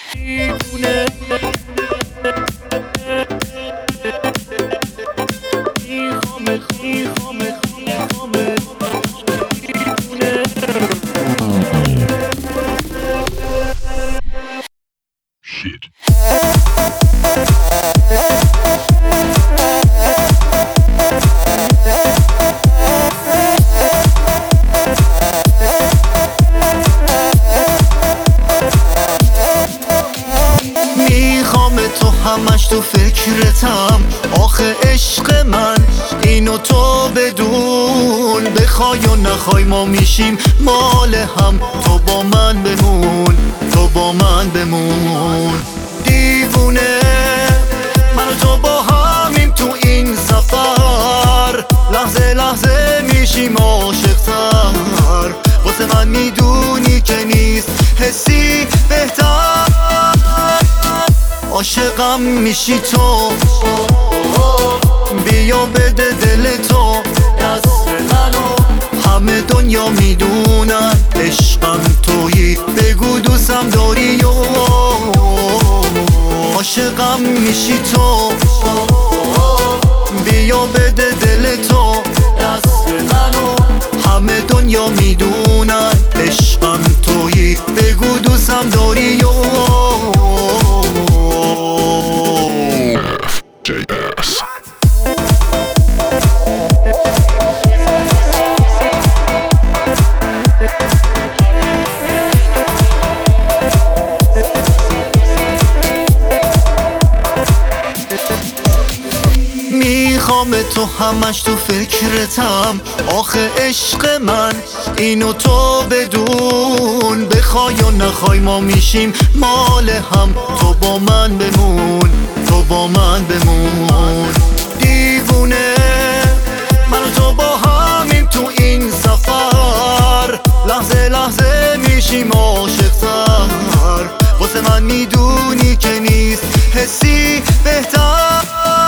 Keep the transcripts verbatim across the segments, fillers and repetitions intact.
دیوونه میخوامه میخوامه میخوامه دیوونه Shit. میخوام تو همش تو فکرتم آخه عشق من اینو تو بدون بخوای و نخوای ما میشیم مال هم تو با من بمون تو با من بمون دیوونه من و تو با همیم تو این سفر لحظه لحظه میشیم عاشق‌تر واسه من میدونی که نیست حسی بهتر عاشقم میشی تو بیا بده دل تو دست منو همه دنیا میدونن عشقم تویی بگو دوستم داری و عاشقم میشی تو بیا بده دل تو دست منو همه دنیا میدونن عشقم تویی بگو دوستم داری و J S. میخوام تو همش تو فکرتم آخه عشق من اینو تو بدون بخوای و نخوای ما میشیم مال هم تو با من بمون تو با من بمون دیوونه من و تو با همیم تو این سفر لحظه لحظه میشیم عاشق‌تر واسه من میدونی که نیست حسی بهتر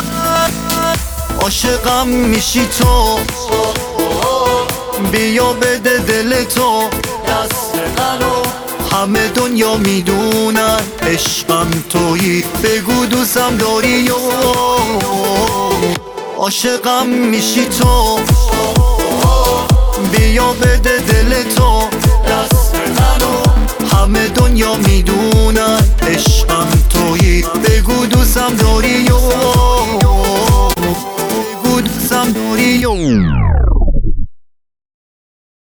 عاشقم میشی تو بیا بده دل تو دست منو همه دنیا میدونن عشقم تویی بگو دوستم داری و عاشقم میشی تو بیا بده دل تو